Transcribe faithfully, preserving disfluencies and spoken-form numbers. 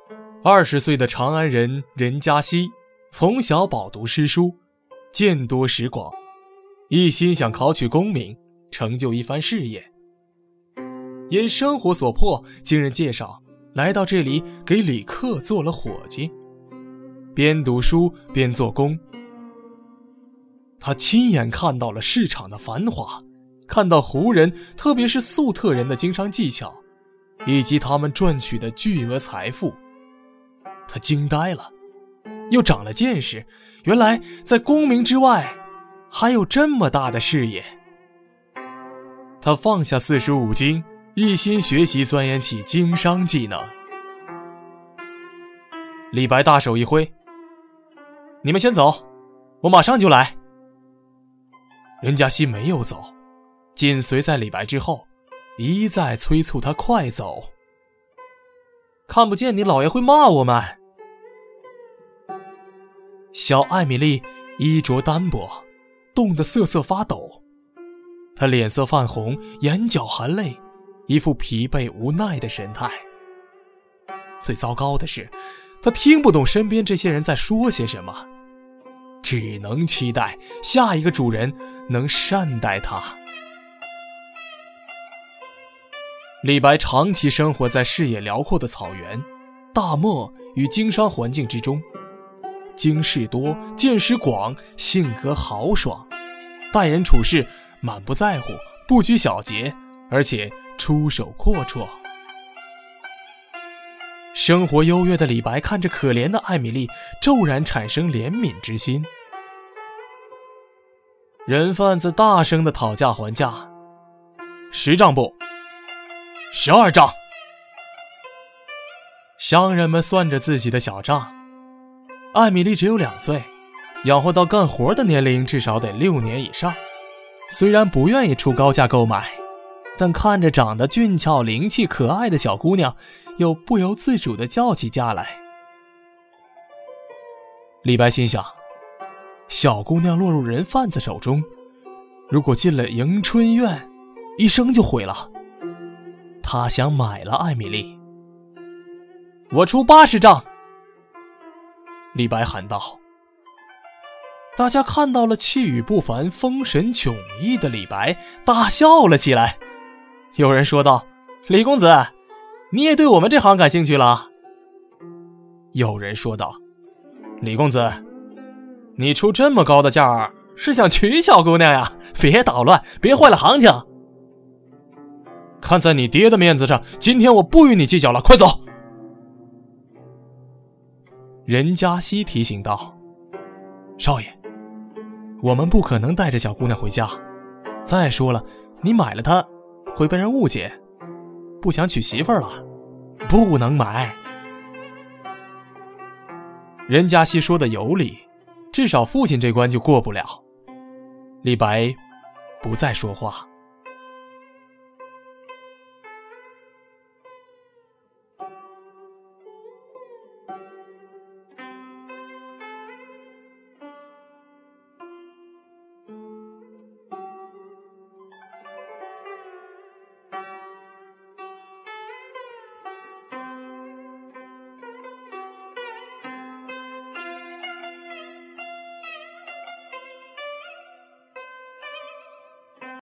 二十岁的长安人任嘉熙，从小饱读诗书，见多识广，一心想考取功名，成就一番事业。因生活所迫，经人介绍来到这里给李克做了伙计，边读书边做工。他亲眼看到了市场的繁华，看到胡人特别是粟特人的经商技巧，以及他们赚取的巨额财富。他惊呆了，又长了见识，原来在功名之外还有这么大的事业。他放下四书五经，一心学习钻研起经商技能。李白大手一挥，你们先走，我马上就来。任嘉熙没有走，紧随在李白之后，一再催促他快走。看不见你老爷会骂我们。小艾米丽衣着单薄，冻得瑟瑟发抖，她脸色泛红，眼角含泪，一副疲惫无奈的神态。最糟糕的是，她听不懂身边这些人在说些什么，只能期待下一个主人能善待她。李白长期生活在视野辽阔的草原、大漠与经商环境之中，经识多，见识广，性格豪爽，待人处事满不在乎，不拘小节，而且出手阔绰。生活优越的李白看着可怜的艾米丽，骤然产生怜悯之心。人贩子大声地讨价还价，十丈不，十二丈。商人们算着自己的小账，艾米丽只有两岁，养活到干活的年龄至少得六年以上。虽然不愿意出高价购买，但看着长得俊俏灵气可爱的小姑娘，又不由自主地叫起价来。李白心想，小姑娘落入人贩子手中，如果进了迎春院，一生就毁了。他想买了艾米丽。我出八十丈。李白喊道。大家看到了气宇不凡、风神迥异的李白，大笑了起来。有人说道，李公子，你也对我们这行感兴趣了？有人说道，李公子，你出这么高的价，是想娶小姑娘呀？别捣乱，别坏了行情。看在你爹的面子上，今天我不与你计较了，快走。任嘉熙提醒道，少爷，我们不可能带着小姑娘回家，再说了，你买了她会被人误解，不想娶媳妇儿了，不能买。任嘉熙说的有理，至少父亲这关就过不了。李白不再说话。